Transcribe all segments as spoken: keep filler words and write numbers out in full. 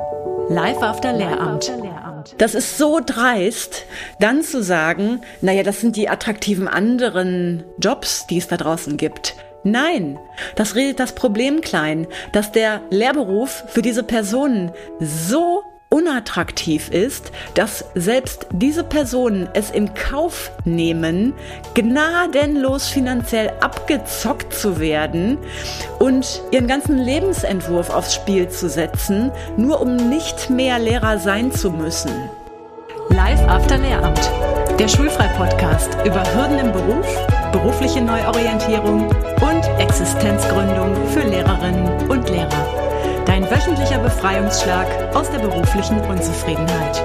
Live after Lehramt. Das ist so dreist, dann zu sagen, naja, das sind die attraktiven anderen Jobs, die es da draußen gibt. Nein, das redet das Problem klein, dass der Lehrberuf für diese Personen so unattraktiv ist, dass selbst diese Personen es in Kauf nehmen, gnadenlos finanziell abgezockt zu werden und ihren ganzen Lebensentwurf aufs Spiel zu setzen, nur um nicht mehr Lehrer sein zu müssen. Live after Lehramt, der Schulfrei-Podcast über Hürden im Beruf, berufliche Neuorientierung und Existenzgründung für Lehrerinnen und Lehrer. Dein wöchentlicher Befreiungsschlag aus der beruflichen Unzufriedenheit.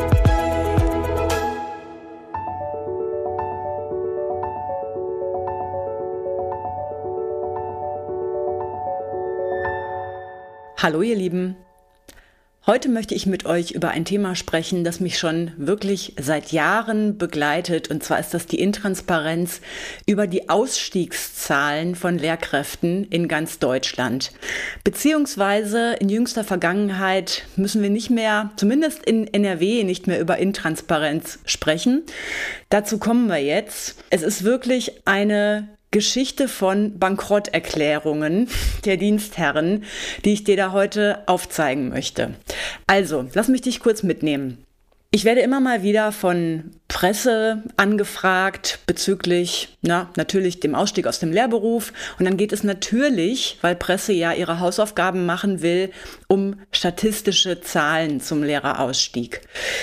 Hallo ihr Lieben. Heute möchte ich mit euch über ein Thema sprechen, das mich schon wirklich seit Jahren begleitet. Und zwar ist das die Intransparenz über die Ausstiegszahlen von Lehrkräften in ganz Deutschland. Beziehungsweise in jüngster Vergangenheit müssen wir nicht mehr, zumindest in N R W, nicht mehr über Intransparenz sprechen. Dazu kommen wir jetzt. Es ist wirklich eine Geschichte von Bankrotterklärungen der Dienstherren, die ich dir da heute aufzeigen möchte. Also, lass mich dich kurz mitnehmen. Ich werde immer mal wieder von Presse angefragt bezüglich, na, natürlich dem Ausstieg aus dem Lehrberuf. Und dann geht es natürlich, weil Presse ja ihre Hausaufgaben machen will, um statistische Zahlen zum Lehrerausstieg.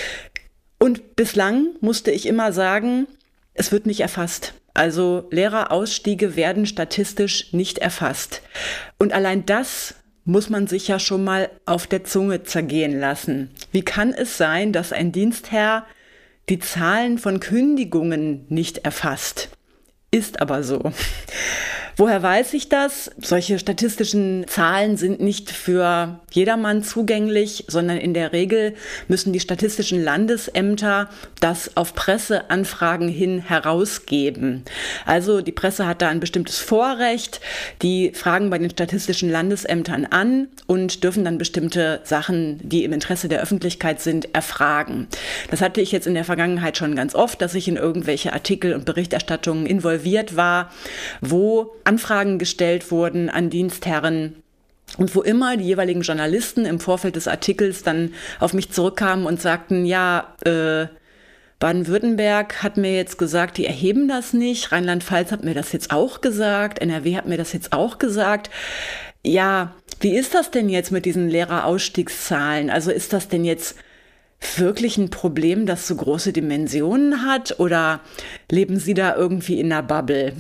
Und bislang musste ich immer sagen, es wird nicht erfasst. Also Lehrerausstiege werden statistisch nicht erfasst. Und allein das muss man sich ja schon mal auf der Zunge zergehen lassen. Wie kann es sein, dass ein Dienstherr die Zahlen von Kündigungen nicht erfasst? Ist aber so. Woher weiß ich das? Solche statistischen Zahlen sind nicht für jedermann zugänglich, sondern in der Regel müssen die statistischen Landesämter das auf Presseanfragen hin herausgeben. Also die Presse hat da ein bestimmtes Vorrecht, die fragen bei den statistischen Landesämtern an und dürfen dann bestimmte Sachen, die im Interesse der Öffentlichkeit sind, erfragen. Das hatte ich jetzt in der Vergangenheit schon ganz oft, dass ich in irgendwelche Artikel und Berichterstattungen involviert war, wo Anfragen gestellt wurden an Dienstherren und wo immer die jeweiligen Journalisten im Vorfeld des Artikels dann auf mich zurückkamen und sagten, ja, äh, Baden-Württemberg hat mir jetzt gesagt, die erheben das nicht, Rheinland-Pfalz hat mir das jetzt auch gesagt, N R W hat mir das jetzt auch gesagt. Ja, wie ist das denn jetzt mit diesen Lehrerausstiegszahlen? Also ist das denn jetzt wirklich ein Problem, das so große Dimensionen hat, oder leben Sie da irgendwie in einer Bubble?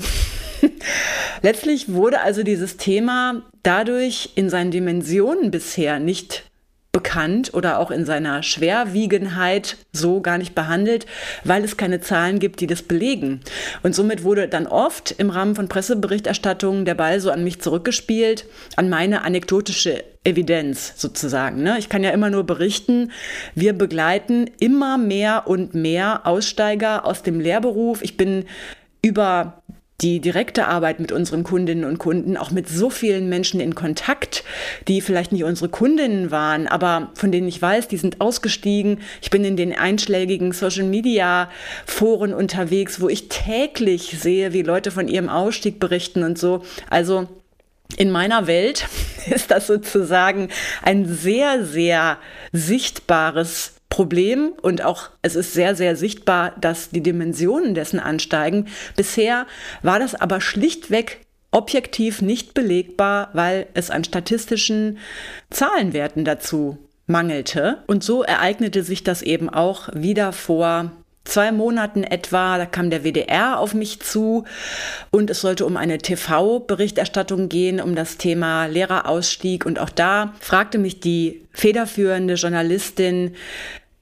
Letztlich wurde also dieses Thema dadurch in seinen Dimensionen bisher nicht bekannt oder auch in seiner Schwerwiegendheit so gar nicht behandelt, weil es keine Zahlen gibt, die das belegen. Und somit wurde dann oft im Rahmen von Presseberichterstattungen der Ball so an mich zurückgespielt, an meine anekdotische Evidenz sozusagen. Ich kann ja immer nur berichten, wir begleiten immer mehr und mehr Aussteiger aus dem Lehrberuf. Ich bin über die direkte Arbeit mit unseren Kundinnen und Kunden auch mit so vielen Menschen in Kontakt, die vielleicht nicht unsere Kundinnen waren, aber von denen ich weiß, die sind ausgestiegen. Ich bin in den einschlägigen Social-Media-Foren unterwegs, wo ich täglich sehe, wie Leute von ihrem Ausstieg berichten und so. Also in meiner Welt ist das sozusagen ein sehr, sehr sichtbares Problem, und auch es ist sehr, sehr sichtbar, dass die Dimensionen dessen ansteigen. Bisher war das aber schlichtweg objektiv nicht belegbar, weil es an statistischen Zahlenwerten dazu mangelte. Und so ereignete sich das eben auch wieder vor zwei Monaten etwa. Da kam der W D R auf mich zu und es sollte um eine T V-Berichterstattung gehen, um das Thema Lehrerausstieg. Und auch da fragte mich die federführende Journalistin,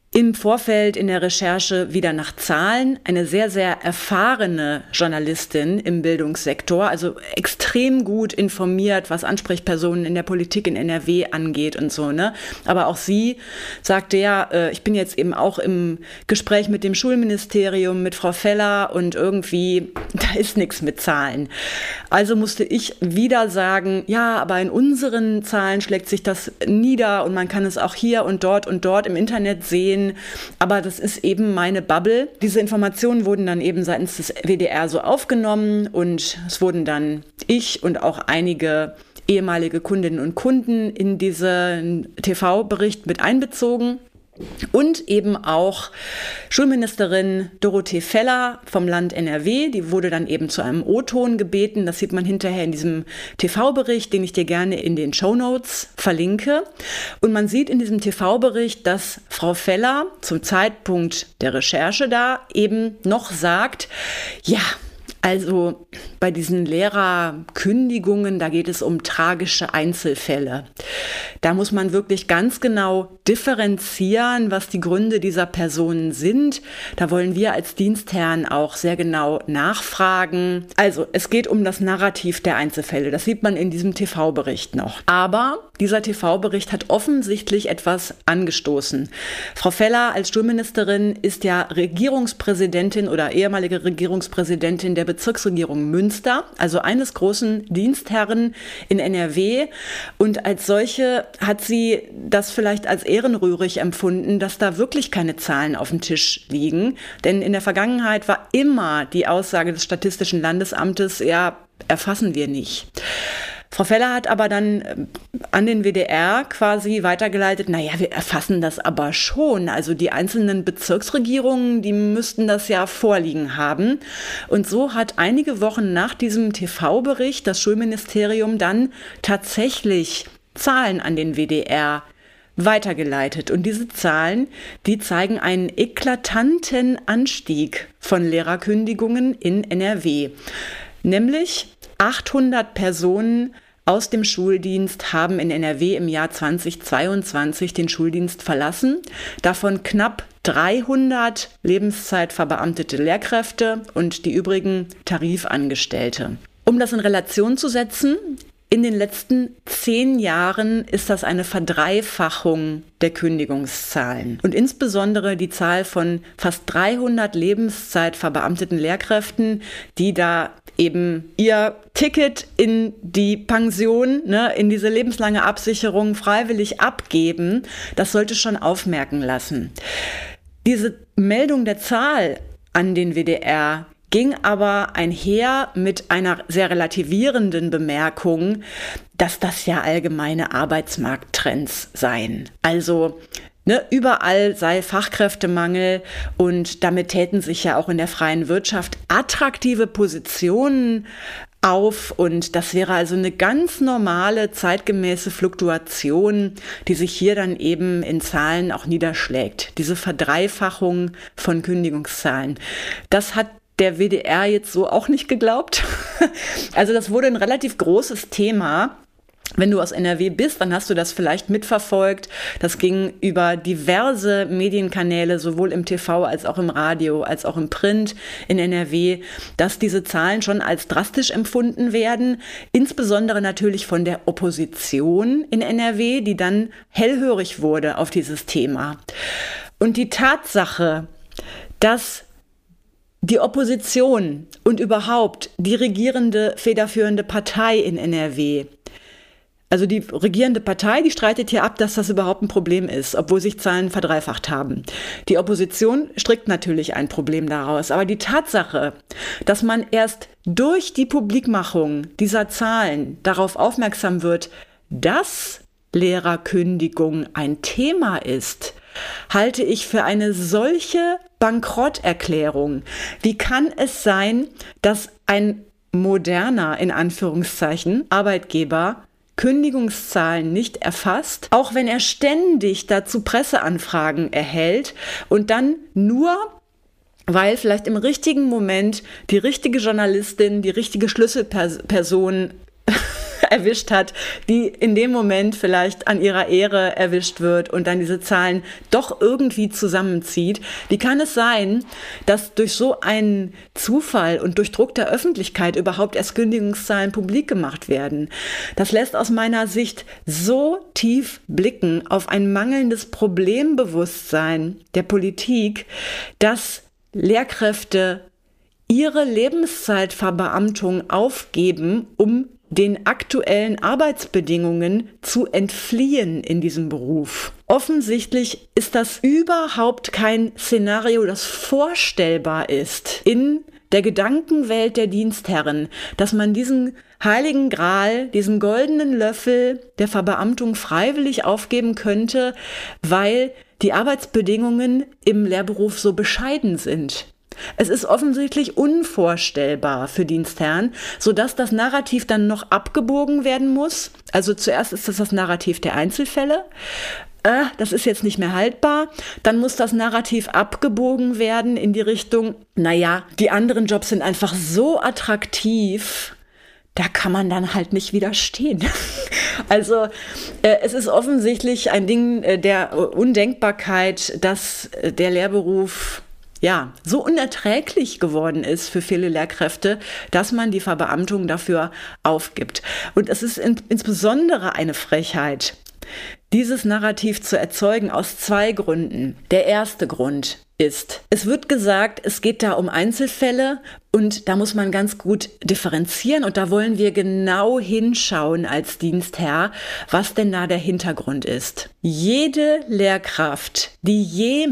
im Vorfeld in der Recherche wieder nach Zahlen. Eine sehr, sehr erfahrene Journalistin im Bildungssektor, also extrem gut informiert, was Ansprechpersonen in der Politik in N R W angeht und so, ne? Aber auch sie sagte ja, äh, ich bin jetzt eben auch im Gespräch mit dem Schulministerium, mit Frau Feller und irgendwie, da ist nichts mit Zahlen. Also musste ich wieder sagen, ja, aber in unseren Zahlen schlägt sich das nieder und man kann es auch hier und dort und dort im Internet sehen. Aber das ist eben meine Bubble. Diese Informationen wurden dann eben seitens des W D R so aufgenommen und es wurden dann ich und auch einige ehemalige Kundinnen und Kunden in diesen T V-Bericht mit einbezogen. Und eben auch Schulministerin Dorothee Feller vom Land N R W, die wurde dann eben zu einem O-Ton gebeten. Das sieht man hinterher in diesem T V-Bericht, den ich dir gerne in den Shownotes verlinke. Und man sieht in diesem T V-Bericht, dass Frau Feller zum Zeitpunkt der Recherche da eben noch sagt, ja, also bei diesen Lehrerkündigungen, da geht es um tragische Einzelfälle. Da muss man wirklich ganz genau differenzieren, was die Gründe dieser Personen sind. Da wollen wir als Dienstherren auch sehr genau nachfragen. Also es geht um das Narrativ der Einzelfälle. Das sieht man in diesem T V-Bericht noch. Aber dieser T V-Bericht hat offensichtlich etwas angestoßen. Frau Feller als Schulministerin ist ja Regierungspräsidentin oder ehemalige Regierungspräsidentin der Bezirksregierung Münster, also eines großen Dienstherren in N R W. Und als solche hat sie das vielleicht als ehrenrührig empfunden, dass da wirklich keine Zahlen auf dem Tisch liegen. Denn in der Vergangenheit war immer die Aussage des Statistischen Landesamtes, ja, erfassen wir nicht. Frau Feller hat aber dann an den W D R quasi weitergeleitet, naja, wir erfassen das aber schon. Also die einzelnen Bezirksregierungen, die müssten das ja vorliegen haben. Und so hat einige Wochen nach diesem T V-Bericht das Schulministerium dann tatsächlich Zahlen an den W D R weitergeleitet. Und diese Zahlen, die zeigen einen eklatanten Anstieg von Lehrerkündigungen in N R W. Nämlich achthundert Personen aus dem Schuldienst haben in N R W im Jahr zweitausendzweiundzwanzig den Schuldienst verlassen. Davon knapp dreihundert lebenszeitverbeamtete Lehrkräfte und die übrigen Tarifangestellte. Um das in Relation zu setzen, in den letzten zehn Jahren ist das eine Verdreifachung der Kündigungszahlen. Und insbesondere die Zahl von fast dreihundert lebenszeitverbeamteten Lehrkräften, die da eben ihr Ticket in die Pension, ne, in diese lebenslange Absicherung freiwillig abgeben, das sollte schon aufmerken lassen. Diese Meldung der Zahl an den W D R ging aber einher mit einer sehr relativierenden Bemerkung, dass das ja allgemeine Arbeitsmarkttrends seien. Also ne, überall sei Fachkräftemangel und damit täten sich ja auch in der freien Wirtschaft attraktive Positionen auf und das wäre also eine ganz normale, zeitgemäße Fluktuation, die sich hier dann eben in Zahlen auch niederschlägt. Diese Verdreifachung von Kündigungszahlen. Das hat der W D R jetzt so auch nicht geglaubt. Also das wurde ein relativ großes Thema. Wenn du aus N R W bist, dann hast du das vielleicht mitverfolgt. Das ging über diverse Medienkanäle, sowohl im T V als auch im Radio, als auch im Print in N R W, dass diese Zahlen schon als drastisch empfunden werden. Insbesondere natürlich von der Opposition in N R W, die dann hellhörig wurde auf dieses Thema. Und die Tatsache, dass die Opposition und überhaupt die regierende, federführende Partei in N R W, also die regierende Partei, die streitet hier ab, dass das überhaupt ein Problem ist, obwohl sich Zahlen verdreifacht haben. Die Opposition strickt natürlich ein Problem daraus. Aber die Tatsache, dass man erst durch die Publikmachung dieser Zahlen darauf aufmerksam wird, dass Lehrerkündigung ein Thema ist, halte ich für eine solche Bankrotterklärung. Wie kann es sein, dass ein moderner, in Anführungszeichen, Arbeitgeber Kündigungszahlen nicht erfasst, auch wenn er ständig dazu Presseanfragen erhält und dann nur, weil vielleicht im richtigen Moment die richtige Journalistin, die richtige Schlüsselperson erwischt hat, die in dem Moment vielleicht an ihrer Ehre erwischt wird und dann diese Zahlen doch irgendwie zusammenzieht. Wie kann es sein, dass durch so einen Zufall und durch Druck der Öffentlichkeit überhaupt erst Kündigungszahlen publik gemacht werden? Das lässt aus meiner Sicht so tief blicken auf ein mangelndes Problembewusstsein der Politik, dass Lehrkräfte ihre Lebenszeitverbeamtung aufgeben, um den aktuellen Arbeitsbedingungen zu entfliehen in diesem Beruf. Offensichtlich ist das überhaupt kein Szenario, das vorstellbar ist in der Gedankenwelt der Dienstherren, dass man diesen heiligen Gral, diesen goldenen Löffel der Verbeamtung freiwillig aufgeben könnte, weil die Arbeitsbedingungen im Lehrberuf so bescheiden sind. Es ist offensichtlich unvorstellbar für Dienstherren, sodass das Narrativ dann noch abgebogen werden muss. Also zuerst ist das das Narrativ der Einzelfälle. Äh, das ist jetzt nicht mehr haltbar. Dann muss das Narrativ abgebogen werden in die Richtung, naja, die anderen Jobs sind einfach so attraktiv, da kann man dann halt nicht widerstehen. Also äh, es ist offensichtlich ein Ding äh, der Undenkbarkeit, dass äh, der Lehrberuf ja so unerträglich geworden ist für viele Lehrkräfte, dass man die Verbeamtung dafür aufgibt. Und es ist in, insbesondere eine Frechheit, dieses Narrativ zu erzeugen aus zwei Gründen. Der erste Grund ist, es wird gesagt, es geht da um Einzelfälle und da muss man ganz gut differenzieren und da wollen wir genau hinschauen als Dienstherr, was denn da der Hintergrund ist. Jede Lehrkraft, die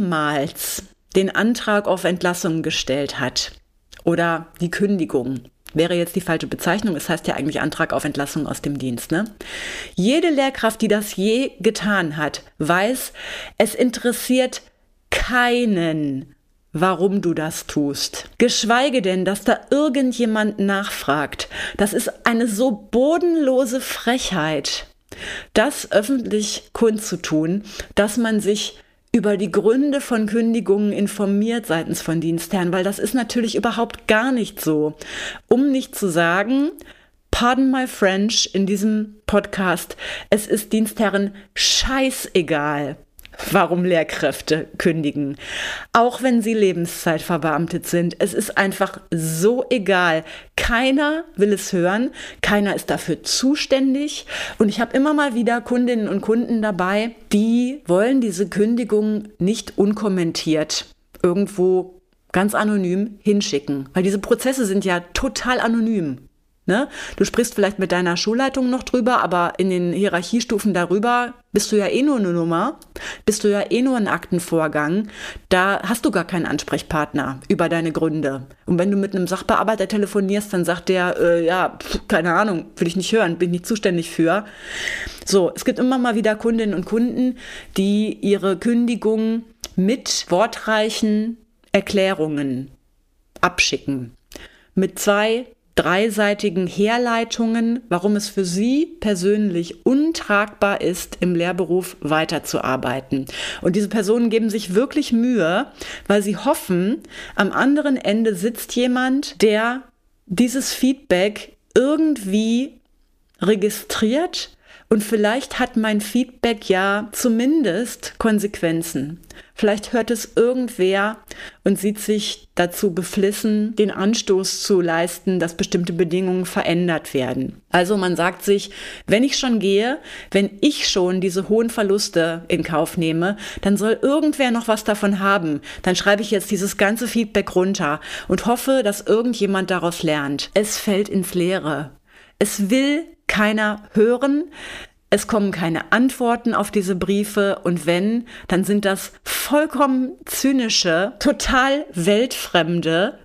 jemals den Antrag auf Entlassung gestellt hat oder die Kündigung, wäre jetzt die falsche Bezeichnung, es heißt ja eigentlich Antrag auf Entlassung aus dem Dienst, ne? Jede Lehrkraft, die das je getan hat, weiß, es interessiert keinen, warum du das tust. Geschweige denn, dass da irgendjemand nachfragt. Das ist eine so bodenlose Frechheit, das öffentlich kundzutun, dass man sich über die Gründe von Kündigungen informiert seitens von Dienstherren, weil das ist natürlich überhaupt gar nicht so. Um nicht zu sagen, pardon my French in diesem Podcast, es ist Dienstherren scheißegal, warum Lehrkräfte kündigen. Auch wenn sie lebenszeitverbeamtet sind. Es ist einfach so egal. Keiner will es hören. Keiner ist dafür zuständig. Und ich habe immer mal wieder Kundinnen und Kunden dabei, die wollen diese Kündigung nicht unkommentiert irgendwo ganz anonym hinschicken. Weil diese Prozesse sind ja total anonym. Ne? Du sprichst vielleicht mit deiner Schulleitung noch drüber, aber in den Hierarchiestufen darüber bist du ja eh nur eine Nummer, bist du ja eh nur ein Aktenvorgang. Da hast du gar keinen Ansprechpartner über deine Gründe. Und wenn du mit einem Sachbearbeiter telefonierst, dann sagt der, äh, ja, pf, keine Ahnung, will ich nicht hören, bin ich nicht zuständig für. So, es gibt immer mal wieder Kundinnen und Kunden, die ihre Kündigung mit wortreichen Erklärungen abschicken. Mit zwei dreiseitigen Herleitungen, warum es für Sie persönlich untragbar ist, im Lehrberuf weiterzuarbeiten. Und diese Personen geben sich wirklich Mühe, weil sie hoffen, am anderen Ende sitzt jemand, der dieses Feedback irgendwie registriert und vielleicht hat mein Feedback ja zumindest Konsequenzen. Vielleicht hört es irgendwer und sieht sich dazu beflissen, den Anstoß zu leisten, dass bestimmte Bedingungen verändert werden. Also man sagt sich, wenn ich schon gehe, wenn ich schon diese hohen Verluste in Kauf nehme, dann soll irgendwer noch was davon haben. Dann schreibe ich jetzt dieses ganze Feedback runter und hoffe, dass irgendjemand daraus lernt. Es fällt ins Leere. Es will keiner hören. Es kommen keine Antworten auf diese Briefe und wenn, dann sind das vollkommen zynische, total weltfremde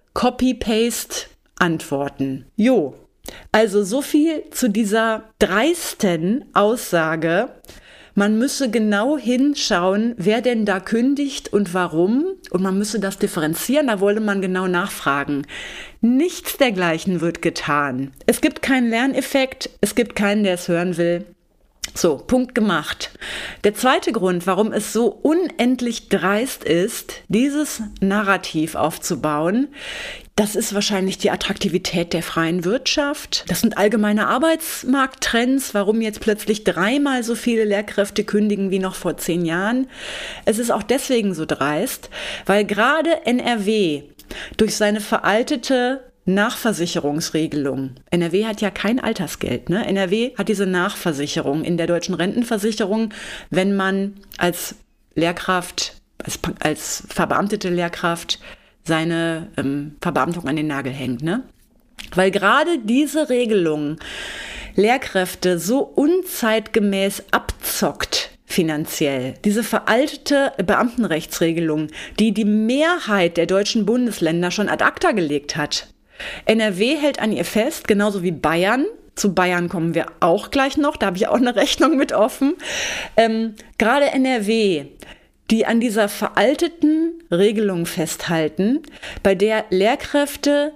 Copy-Paste-Antworten. Jo, also so viel zu dieser dreisten Aussage. Man müsse genau hinschauen, wer denn da kündigt und warum. Und man müsse das differenzieren, da wollte man genau nachfragen. Nichts dergleichen wird getan. Es gibt keinen Lerneffekt, es gibt keinen, der es hören will. So, Punkt gemacht. Der zweite Grund, warum es so unendlich dreist ist, dieses Narrativ aufzubauen, Das ist wahrscheinlich die Attraktivität der freien Wirtschaft. Das sind allgemeine Arbeitsmarkttrends, warum jetzt plötzlich dreimal so viele Lehrkräfte kündigen wie noch vor zehn Jahren. Es ist auch deswegen so dreist, weil gerade N R W durch seine veraltete Nachversicherungsregelung. N R W hat ja kein Altersgeld, ne? N R W hat diese Nachversicherung in der deutschen Rentenversicherung, wenn man als Lehrkraft, als, als verbeamtete Lehrkraft seine ähm, Verbeamtung an den Nagel hängt, ne? Weil gerade diese Regelung Lehrkräfte so unzeitgemäß abzockt finanziell. Diese veraltete Beamtenrechtsregelung, die die Mehrheit der deutschen Bundesländer schon ad acta gelegt hat. N R W hält an ihr fest, genauso wie Bayern. Zu Bayern kommen wir auch gleich noch, da habe ich auch eine Rechnung mit offen. Ähm, gerade N R W, die an dieser veralteten Regelung festhalten, bei der Lehrkräfte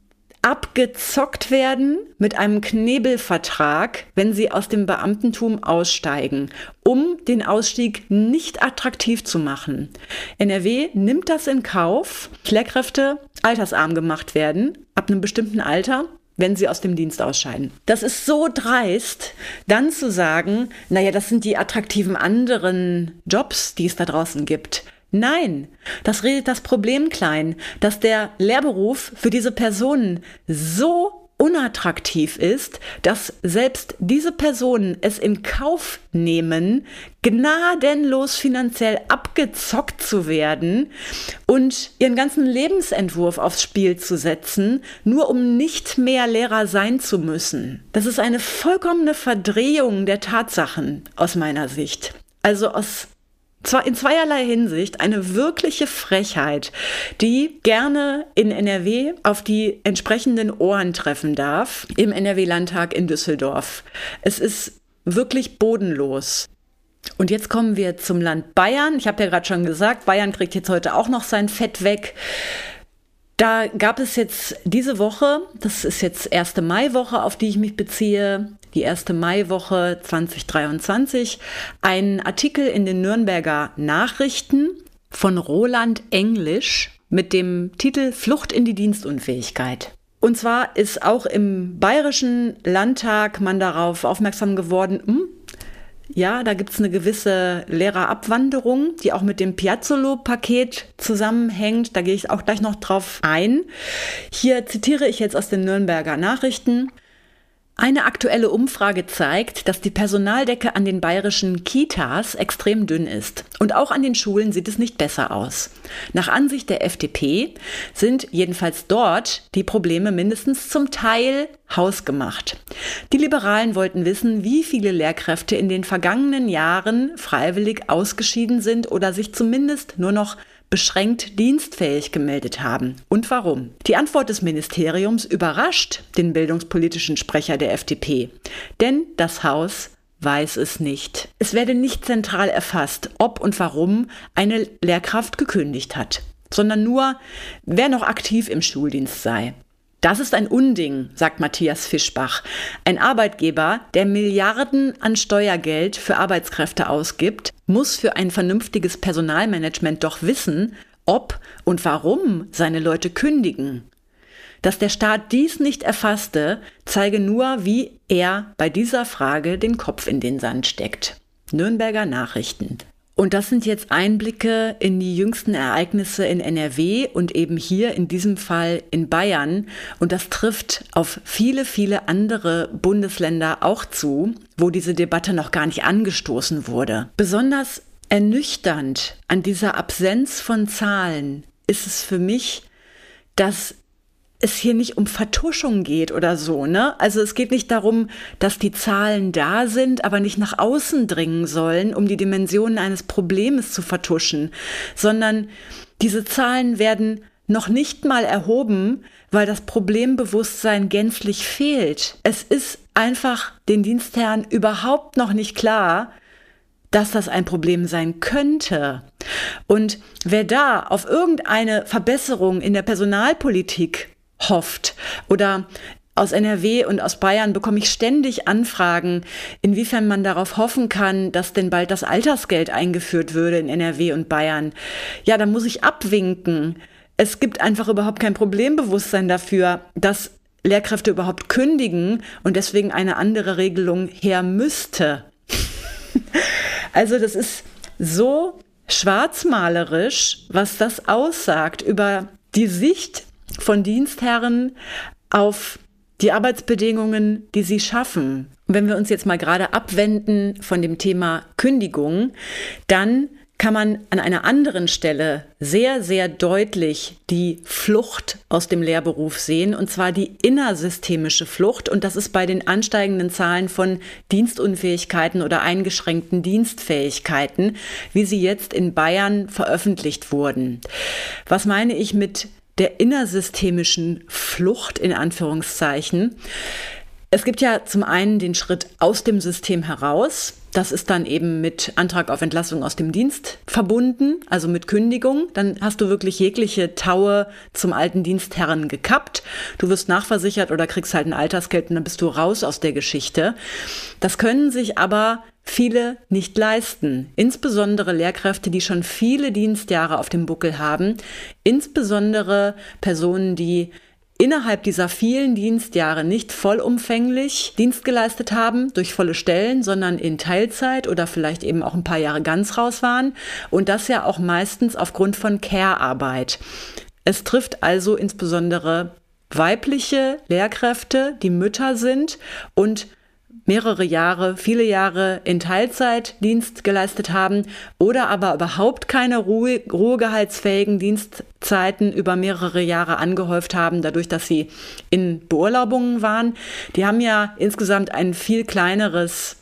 abgezockt werden mit einem Knebelvertrag, wenn sie aus dem Beamtentum aussteigen, um den Ausstieg nicht attraktiv zu machen. N R W nimmt das in Kauf, dass Lehrkräfte altersarm gemacht werden, ab einem bestimmten Alter, wenn sie aus dem Dienst ausscheiden. Das ist so dreist, dann zu sagen, naja, das sind die attraktiven anderen Jobs, die es da draußen gibt. Nein, das redet das Problem klein, dass der Lehrberuf für diese Personen so unattraktiv ist, dass selbst diese Personen es in Kauf nehmen, gnadenlos finanziell abgezockt zu werden und ihren ganzen Lebensentwurf aufs Spiel zu setzen, nur um nicht mehr Lehrer sein zu müssen. Das ist eine vollkommene Verdrehung der Tatsachen aus meiner Sicht. Also aus Zwar in zweierlei Hinsicht eine wirkliche Frechheit, die gerne in N R W auf die entsprechenden Ohren treffen darf, im N R W-Landtag in Düsseldorf. Es ist wirklich bodenlos. Und jetzt kommen wir zum Land Bayern. Ich habe ja gerade schon gesagt, Bayern kriegt jetzt heute auch noch sein Fett weg. Da gab es jetzt diese Woche, das ist jetzt erste Maiwoche, auf die ich mich beziehe, die erste Maiwoche zwanzig dreiundzwanzig, einen Artikel in den Nürnberger Nachrichten von Roland Englisch mit dem Titel Flucht in die Dienstunfähigkeit. Und zwar ist auch im Bayerischen Landtag man darauf aufmerksam geworden, hm, ja, da gibt es eine gewisse Lehrerabwanderung, die auch mit dem Piazzolo-Paket zusammenhängt. Da gehe ich auch gleich noch drauf ein. Hier zitiere ich jetzt aus den Nürnberger Nachrichten. Eine aktuelle Umfrage zeigt, dass die Personaldecke an den bayerischen Kitas extrem dünn ist. Und auch an den Schulen sieht es nicht besser aus. Nach Ansicht der F D P sind jedenfalls dort die Probleme mindestens zum Teil hausgemacht. Die Liberalen wollten wissen, wie viele Lehrkräfte in den vergangenen Jahren freiwillig ausgeschieden sind oder sich zumindest nur noch beschränkt dienstfähig gemeldet haben und warum. Die Antwort des Ministeriums überrascht den bildungspolitischen Sprecher der F D P, denn das Haus weiß es nicht. Es werde nicht zentral erfasst, ob und warum eine Lehrkraft gekündigt hat, sondern nur, wer noch aktiv im Schuldienst sei. Das ist ein Unding, sagt Matthias Fischbach, ein Arbeitgeber, der Milliarden an Steuergeld für Arbeitskräfte ausgibt, muss für ein vernünftiges Personalmanagement doch wissen, ob und warum seine Leute kündigen. Dass der Staat dies nicht erfasste, zeige nur, wie er bei dieser Frage den Kopf in den Sand steckt. Nürnberger Nachrichten. Und das sind jetzt Einblicke in die jüngsten Ereignisse in N R W und eben hier in diesem Fall in Bayern. Und das trifft auf viele, viele andere Bundesländer auch zu, wo diese Debatte noch gar nicht angestoßen wurde. Besonders ernüchternd an dieser Absenz von Zahlen ist es für mich, dass es hier nicht um Vertuschung geht oder so, ne? Also es geht nicht darum, dass die Zahlen da sind, aber nicht nach außen dringen sollen, um die Dimensionen eines Problems zu vertuschen, sondern diese Zahlen werden noch nicht mal erhoben, weil das Problembewusstsein gänzlich fehlt. Es ist einfach den Dienstherren überhaupt noch nicht klar, dass das ein Problem sein könnte. Und wer da auf irgendeine Verbesserung in der Personalpolitik hofft oder aus N R W und aus Bayern bekomme ich ständig Anfragen, inwiefern man darauf hoffen kann, dass denn bald das Altersgeld eingeführt würde in N R W und Bayern. Ja, da muss ich abwinken. es gibt einfach überhaupt kein Problembewusstsein dafür, dass Lehrkräfte überhaupt kündigen und deswegen eine andere Regelung her müsste. Also das ist so schwarzmalerisch, was das aussagt über die Sicht von Dienstherren auf die Arbeitsbedingungen, die sie schaffen. Und wenn wir uns jetzt mal gerade abwenden von dem Thema Kündigung, dann kann man an einer anderen Stelle sehr, sehr deutlich die Flucht aus dem Lehrberuf sehen, und zwar die innersystemische Flucht. Und das ist bei den ansteigenden Zahlen von Dienstunfähigkeiten oder eingeschränkten Dienstfähigkeiten, wie sie jetzt in Bayern veröffentlicht wurden. Was meine ich mit der innersystemischen Flucht in Anführungszeichen? Es gibt ja zum einen den Schritt aus dem System heraus. Das ist dann eben mit Antrag auf Entlassung aus dem Dienst verbunden, also mit Kündigung. Dann hast du wirklich jegliche Taue zum alten Dienstherren gekappt. Du wirst nachversichert oder kriegst halt ein Altersgeld und dann bist du raus aus der Geschichte. Das können sich aber viele nicht leisten. Insbesondere Lehrkräfte, die schon viele Dienstjahre auf dem Buckel haben. Insbesondere Personen, die innerhalb dieser vielen Dienstjahre nicht vollumfänglich Dienst geleistet haben durch volle Stellen, sondern in Teilzeit oder vielleicht eben auch ein paar Jahre ganz raus waren, und das ja auch meistens aufgrund von Care-Arbeit. Es trifft also insbesondere weibliche Lehrkräfte, die Mütter sind und mehrere Jahre, viele Jahre in Teilzeit Dienst geleistet haben oder aber überhaupt keine Ruhe, ruhegehaltsfähigen Dienstzeiten über mehrere Jahre angehäuft haben, dadurch, dass sie in Beurlaubungen waren. Die haben ja insgesamt ein viel kleineres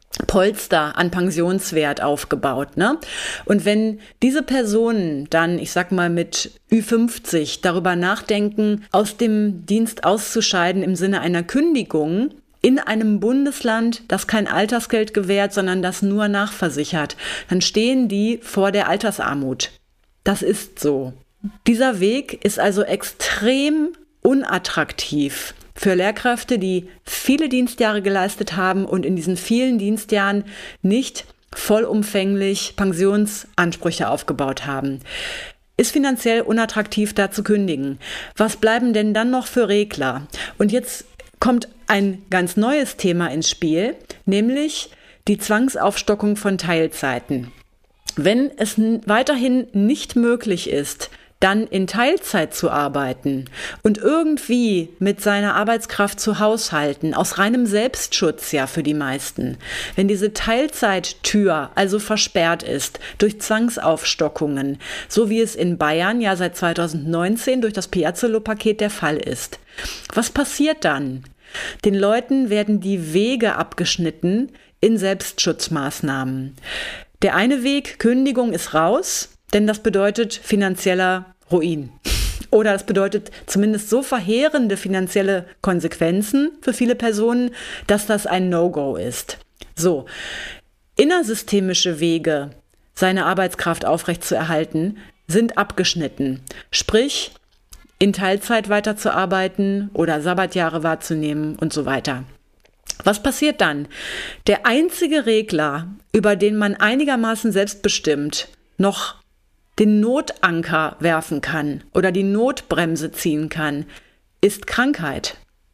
Polster an Pensionswert aufgebaut, ne? Und wenn diese Personen dann, ich sag mal mit Ü fünfzig, darüber nachdenken, aus dem Dienst auszuscheiden im Sinne einer Kündigung, in einem Bundesland, das kein Altersgeld gewährt, sondern das nur nachversichert, dann stehen die vor der Altersarmut. Das ist so. Dieser Weg ist also extrem unattraktiv für Lehrkräfte, die viele Dienstjahre geleistet haben und in diesen vielen Dienstjahren nicht vollumfänglich Pensionsansprüche aufgebaut haben. Ist finanziell unattraktiv, da zu kündigen. Was bleiben denn dann noch für Regler? Und jetzt kommt ein ganz neues Thema ins Spiel, nämlich die Zwangsaufstockung von Teilzeiten. Wenn es weiterhin nicht möglich ist, dann in Teilzeit zu arbeiten und irgendwie mit seiner Arbeitskraft zu haushalten, aus reinem Selbstschutz ja für die meisten. Wenn diese Teilzeittür also versperrt ist durch Zwangsaufstockungen, so wie es in Bayern ja seit zweitausendneunzehn durch das Piazzolo-Paket der Fall ist. Was passiert dann? Den Leuten werden die Wege abgeschnitten in Selbstschutzmaßnahmen. Der eine Weg, Kündigung, ist raus, denn das bedeutet finanzieller Ruin. Oder das bedeutet zumindest so verheerende finanzielle Konsequenzen für viele Personen, dass das ein No-Go ist. So, innersystemische Wege, seine Arbeitskraft aufrechtzuerhalten, sind abgeschnitten. Sprich, in Teilzeit weiterzuarbeiten oder Sabbatjahre wahrzunehmen und so weiter. Was passiert dann? Der einzige Regler, über den man einigermaßen selbstbestimmt noch den Notanker werfen kann oder die Notbremse ziehen kann, ist Krankheit,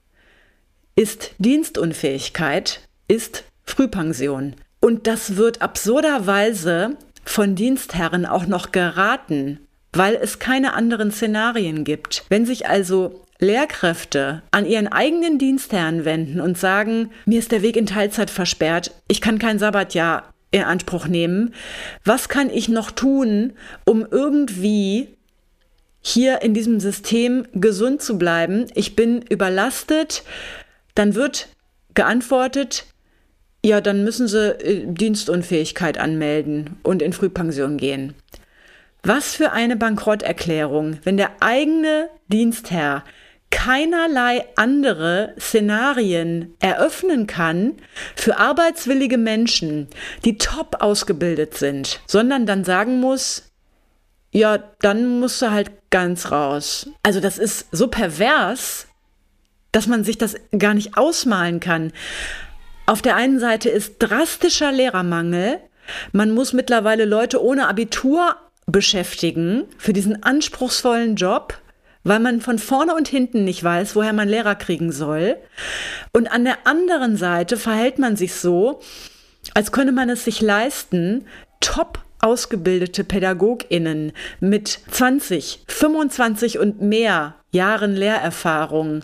ist Dienstunfähigkeit, ist Frühpension. Und das wird absurderweise von Dienstherren auch noch geraten, weil es keine anderen Szenarien gibt. Wenn sich also Lehrkräfte an ihren eigenen Dienstherren wenden und sagen, mir ist der Weg in Teilzeit versperrt, ich kann kein Sabbatjahr in Anspruch nehmen, was kann ich noch tun, um irgendwie hier in diesem System gesund zu bleiben? Ich bin überlastet, dann wird geantwortet, ja, dann müssen Sie äh, Dienstunfähigkeit anmelden und in Frühpension gehen. Was für eine Bankrotterklärung, wenn der eigene Dienstherr keinerlei andere Szenarien eröffnen kann für arbeitswillige Menschen, die top ausgebildet sind, sondern dann sagen muss, ja, dann musst du halt ganz raus. Also das ist so pervers, dass man sich das gar nicht ausmalen kann. Auf der einen Seite ist drastischer Lehrermangel. Man muss mittlerweile Leute ohne Abitur beschäftigen für diesen anspruchsvollen Job, weil man von vorne und hinten nicht weiß, woher man Lehrer kriegen soll. Und an der anderen Seite verhält man sich so, als könne man es sich leisten, top ausgebildete PädagogInnen mit zwanzig, fünfundzwanzig und mehr Jahren Lehrerfahrung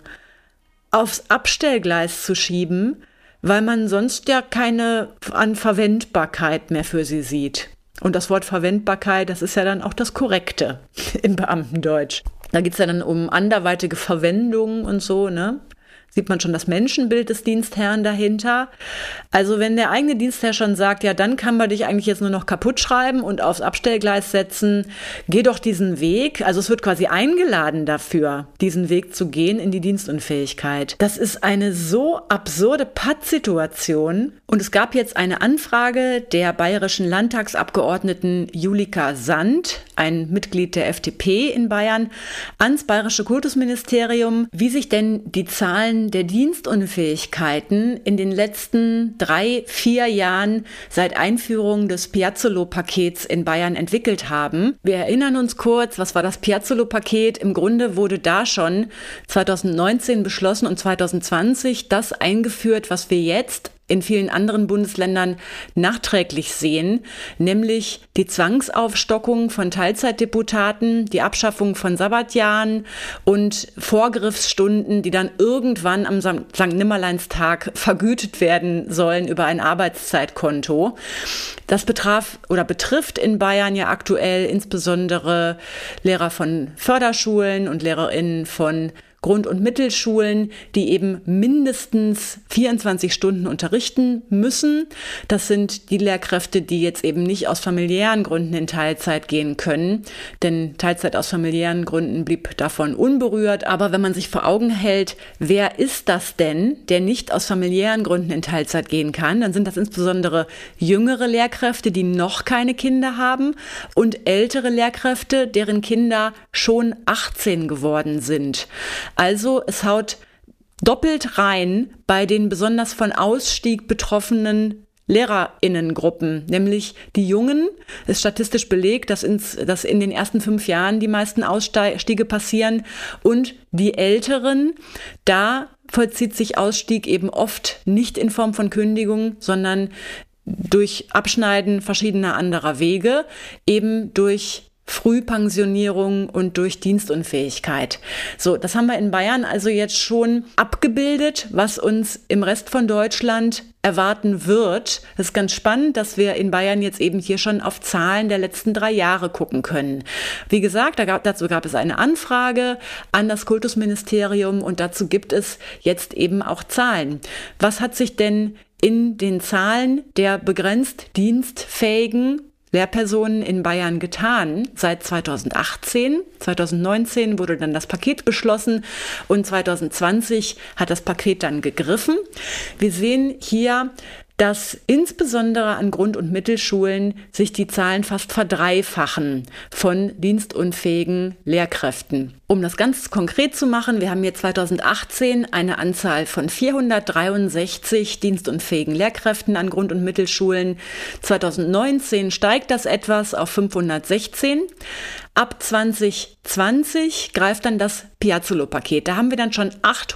aufs Abstellgleis zu schieben, weil man sonst ja keine an Verwendbarkeit mehr für sie sieht. Und das Wort Verwendbarkeit, das ist ja dann auch das Korrekte im Beamtendeutsch. Da geht es ja dann um anderweitige Verwendung und so, ne? Sieht man schon das Menschenbild des Dienstherrn dahinter. Also wenn der eigene Dienstherr schon sagt, ja, dann kann man dich eigentlich jetzt nur noch kaputt schreiben und aufs Abstellgleis setzen, geh doch diesen Weg. Also es wird quasi eingeladen dafür, diesen Weg zu gehen in die Dienstunfähigkeit. Das ist eine so absurde Pattsituation. Und es gab jetzt eine Anfrage der bayerischen Landtagsabgeordneten Julika Sand, ein Mitglied der F D P in Bayern, ans bayerische Kultusministerium, wie sich denn die Zahlen der Dienstunfähigkeiten in den letzten drei, vier Jahren seit Einführung des Piazzolo-Pakets in Bayern entwickelt haben. Wir erinnern uns kurz, was war das Piazzolo-Paket? Im Grunde wurde da schon zweitausendneunzehn beschlossen und zweitausendzwanzig das eingeführt, was wir jetzt in vielen anderen Bundesländern nachträglich sehen, nämlich die Zwangsaufstockung von Teilzeitdeputaten, die Abschaffung von Sabbatjahren und Vorgriffsstunden, die dann irgendwann am Sankt Nimmerleinstag vergütet werden sollen über ein Arbeitszeitkonto. Das betraf oder betrifft in Bayern ja aktuell insbesondere Lehrer von Förderschulen und LehrerInnen von Grund- und Mittelschulen, die eben mindestens vierundzwanzig Stunden unterrichten müssen. Das sind die Lehrkräfte, die jetzt eben nicht aus familiären Gründen in Teilzeit gehen können, denn Teilzeit aus familiären Gründen blieb davon unberührt. Aber wenn man sich vor Augen hält, wer ist das denn, der nicht aus familiären Gründen in Teilzeit gehen kann, dann sind das insbesondere jüngere Lehrkräfte, die noch keine Kinder haben und ältere Lehrkräfte, deren Kinder schon achtzehn geworden sind. Also es haut doppelt rein bei den besonders von Ausstieg betroffenen LehrerInnengruppen, nämlich die Jungen. Es ist statistisch belegt, dass, ins, dass in den ersten fünf Jahren die meisten Ausstiege passieren, und die Älteren, da vollzieht sich Ausstieg eben oft nicht in Form von Kündigung, sondern durch Abschneiden verschiedener anderer Wege, eben durch Frühpensionierung und durch Dienstunfähigkeit. So, das haben wir in Bayern also jetzt schon abgebildet, was uns im Rest von Deutschland erwarten wird. Es ist ganz spannend, dass wir in Bayern jetzt eben hier schon auf Zahlen der letzten drei Jahre gucken können. Wie gesagt, da gab, dazu gab es eine Anfrage an das Kultusministerium und dazu gibt es jetzt eben auch Zahlen. Was hat sich denn in den Zahlen der begrenzt dienstfähigen Lehrpersonen in Bayern getan seit zweitausendachtzehn. zweitausendneunzehn wurde dann das Paket beschlossen und zweitausendzwanzig hat das Paket dann gegriffen. Wir sehen hier, dass insbesondere an Grund- und Mittelschulen sich die Zahlen fast verdreifachen von dienstunfähigen Lehrkräften. Um das ganz konkret zu machen, wir haben hier zweitausendachtzehn eine Anzahl von vierhundertdreiundsechzig dienstunfähigen Lehrkräften an Grund- und Mittelschulen. zweitausendneunzehn steigt das etwas auf fünfhundertsechzehn. Ab zwanzig zwanzig greift dann das Piazzolo-Paket. Da haben wir dann schon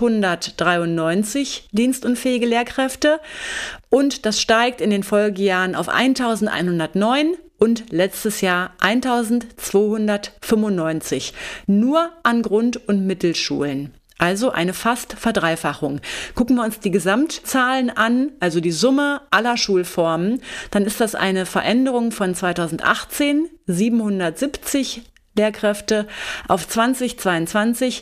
achthundertdreiundneunzig dienstunfähige Lehrkräfte und das steigt in den Folgejahren auf eintausendeinhundertneun und letztes Jahr eintausendzweihundertfünfundneunzig. Nur an Grund- und Mittelschulen. Also eine fast Verdreifachung. Gucken wir uns die Gesamtzahlen an, also die Summe aller Schulformen, dann ist das eine Veränderung von zweitausendachtzehn, siebenhundertsiebzig Lehrkräfte, auf zweitausendzweiundzwanzig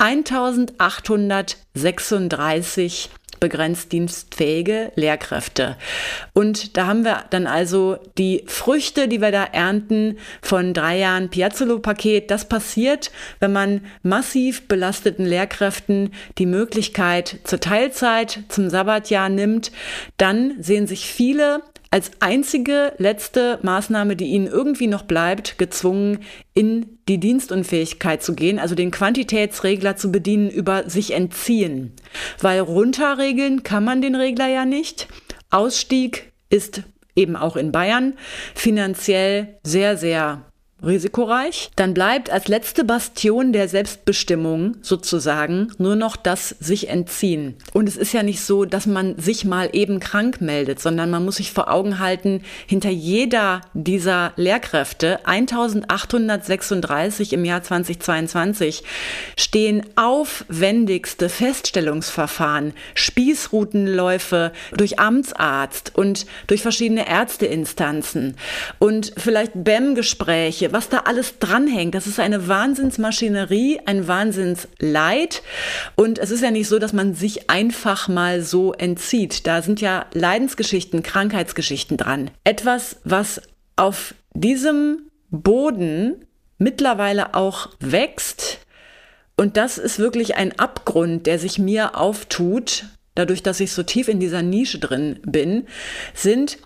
eintausendachthundertsechsunddreißig begrenzt dienstfähige Lehrkräfte. Und da haben wir dann also die Früchte, die wir da ernten von drei Jahren Piazzolo-Paket. Das passiert, wenn man massiv belasteten Lehrkräften die Möglichkeit zur Teilzeit, zum Sabbatjahr nimmt. Dann sehen sich viele als einzige letzte Maßnahme, die ihnen irgendwie noch bleibt, gezwungen, in die Dienstunfähigkeit zu gehen, also den Quantitätsregler zu bedienen über sich entziehen. Weil runterregeln kann man den Regler ja nicht. Ausstieg ist eben auch in Bayern finanziell sehr, sehr risikoreich. Dann bleibt als letzte Bastion der Selbstbestimmung sozusagen nur noch das sich entziehen. Und es ist ja nicht so, dass man sich mal eben krank meldet, sondern man muss sich vor Augen halten, hinter jeder dieser Lehrkräfte, eintausendachthundertsechsunddreißig im Jahr zweitausendzweiundzwanzig, stehen aufwendigste Feststellungsverfahren, Spießrutenläufe durch Amtsarzt und durch verschiedene Ärzteinstanzen und vielleicht B E M-Gespräche, was da alles dranhängt. Das ist eine Wahnsinnsmaschinerie, ein Wahnsinnsleid. Und es ist ja nicht so, dass man sich einfach mal so entzieht. Da sind ja Leidensgeschichten, Krankheitsgeschichten dran. Etwas, was auf diesem Boden mittlerweile auch wächst. Und das ist wirklich ein Abgrund, der sich mir auftut, dadurch, dass ich so tief in dieser Nische drin bin, sind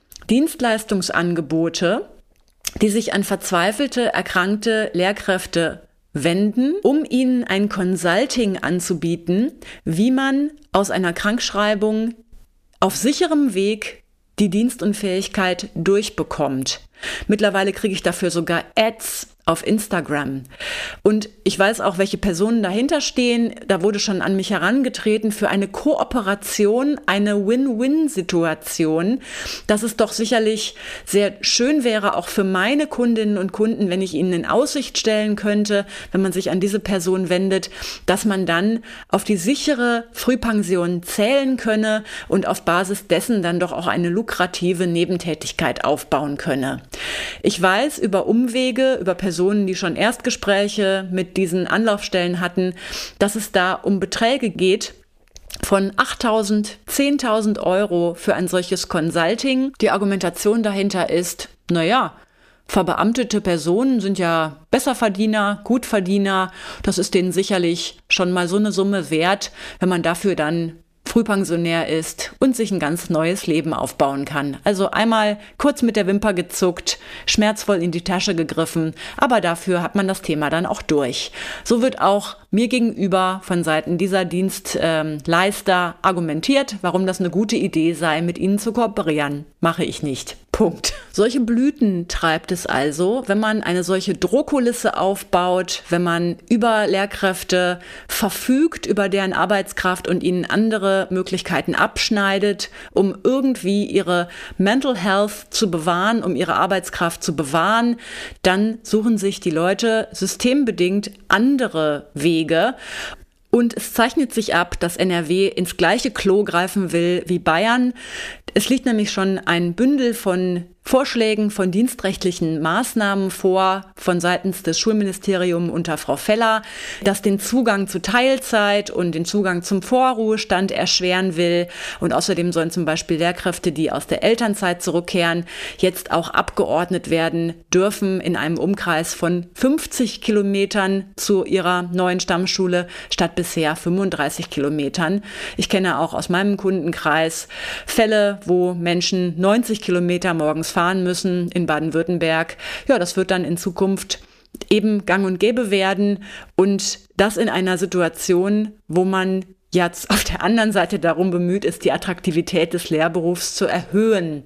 Dienstleistungsangebote, die sich an verzweifelte, erkrankte Lehrkräfte wenden, um ihnen ein Consulting anzubieten, wie man aus einer Krankschreibung auf sicherem Weg die Dienstunfähigkeit durchbekommt. Mittlerweile kriege ich dafür sogar Ads auf Instagram. Und ich weiß auch, welche Personen dahinter stehen. Da wurde schon an mich herangetreten für eine Kooperation, eine Win-Win-Situation, dass es doch sicherlich sehr schön wäre, auch für meine Kundinnen und Kunden, wenn ich ihnen in Aussicht stellen könnte, wenn man sich an diese Person wendet, dass man dann auf die sichere Frühpension zählen könne und auf Basis dessen dann doch auch eine lukrative Nebentätigkeit aufbauen könne. Ich weiß über Umwege, über Personen, die schon Erstgespräche mit diesen Anlaufstellen hatten, dass es da um Beträge geht von achttausend, zehntausend Euro für ein solches Consulting. Die Argumentation dahinter ist, naja, verbeamtete Personen sind ja Besserverdiener, Gutverdiener. Das ist denen sicherlich schon mal so eine Summe wert, wenn man dafür dann Frühpensionär ist und sich ein ganz neues Leben aufbauen kann. Also einmal kurz mit der Wimper gezuckt, schmerzvoll in die Tasche gegriffen, aber dafür hat man das Thema dann auch durch. So wird auch mir gegenüber von Seiten dieser Dienstleister argumentiert, warum das eine gute Idee sei, mit ihnen zu kooperieren. Mache ich nicht. Punkt. Solche Blüten treibt es also, wenn man eine solche Drohkulisse aufbaut, wenn man über Lehrkräfte verfügt, über deren Arbeitskraft und ihnen andere Möglichkeiten abschneidet, um irgendwie ihre Mental Health zu bewahren, um ihre Arbeitskraft zu bewahren, dann suchen sich die Leute systembedingt andere Wege. Und es zeichnet sich ab, dass N R W ins gleiche Klo greifen will wie Bayern. Es liegt nämlich schon ein Bündel von Vorschlägen von dienstrechtlichen Maßnahmen vor, von seitens des Schulministeriums unter Frau Feller, das den Zugang zu Teilzeit und den Zugang zum Vorruhestand erschweren will. Und außerdem sollen zum Beispiel Lehrkräfte, die aus der Elternzeit zurückkehren, jetzt auch abgeordnet werden dürfen in einem Umkreis von fünfzig Kilometern zu ihrer neuen Stammschule statt bisher fünfunddreißig Kilometern. Ich kenne auch aus meinem Kundenkreis Fälle, wo Menschen neunzig Kilometer morgens fahren müssen in Baden-Württemberg. Ja, das wird dann in Zukunft eben gang und gäbe werden und das in einer Situation, wo man jetzt auf der anderen Seite darum bemüht ist, die Attraktivität des Lehrberufs zu erhöhen.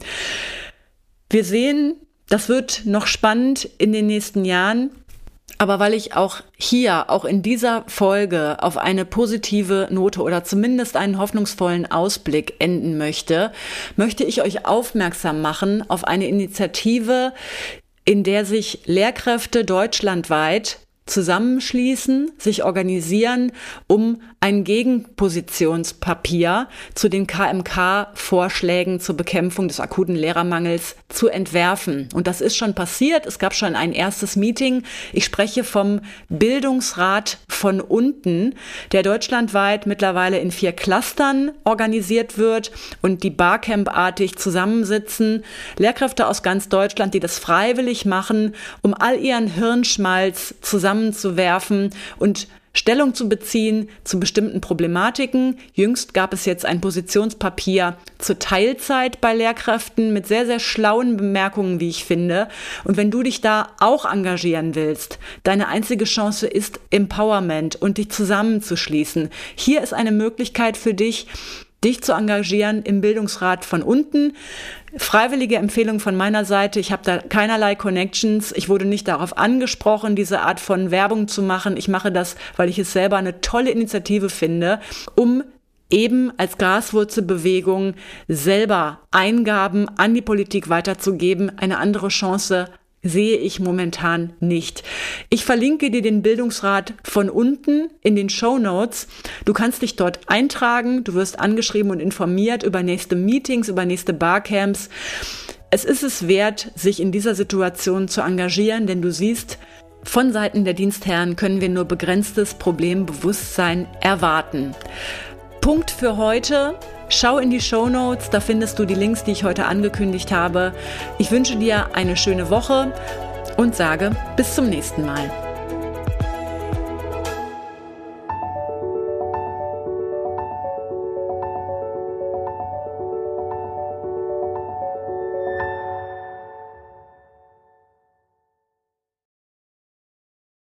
Wir sehen, das wird noch spannend in den nächsten Jahren. Aber weil ich auch hier, auch in dieser Folge auf eine positive Note oder zumindest einen hoffnungsvollen Ausblick enden möchte, möchte ich euch aufmerksam machen auf eine Initiative, in der sich Lehrkräfte deutschlandweit zusammenschließen, sich organisieren, um ein Gegenpositionspapier zu den K M K-Vorschlägen zur Bekämpfung des akuten Lehrermangels zu entwerfen. Und das ist schon passiert. Es gab schon ein erstes Meeting. Ich spreche vom Bildungsrat von unten, der deutschlandweit mittlerweile in vier Clustern organisiert wird und die Barcamp-artig zusammensitzen. Lehrkräfte aus ganz Deutschland, die das freiwillig machen, um all ihren Hirnschmalz zusammenzuwerfen und Stellung zu beziehen zu bestimmten Problematiken. Jüngst gab es jetzt ein Positionspapier zur Teilzeit bei Lehrkräften mit sehr, sehr schlauen Bemerkungen, wie ich finde. Und wenn du dich da auch engagieren willst, deine einzige Chance ist Empowerment und dich zusammenzuschließen. Hier ist eine Möglichkeit für dich, dich zu engagieren im Bildungsrat von unten. Freiwillige Empfehlung von meiner Seite. Ich habe da keinerlei Connections. Ich wurde nicht darauf angesprochen, diese Art von Werbung zu machen. Ich mache das, weil ich es selber eine tolle Initiative finde, um eben als Graswurzelbewegung selber Eingaben an die Politik weiterzugeben. Eine andere Chance sehe ich momentan nicht. Ich verlinke dir den Bildungsrat von unten in den Shownotes. Du kannst dich dort eintragen, du wirst angeschrieben und informiert über nächste Meetings, über nächste Barcamps. Es ist es wert, sich in dieser Situation zu engagieren, denn du siehst, von Seiten der Dienstherren können wir nur begrenztes Problembewusstsein erwarten. Punkt für heute. Schau in die Shownotes, da findest du die Links, die ich heute angekündigt habe. Ich wünsche dir eine schöne Woche und sage bis zum nächsten Mal.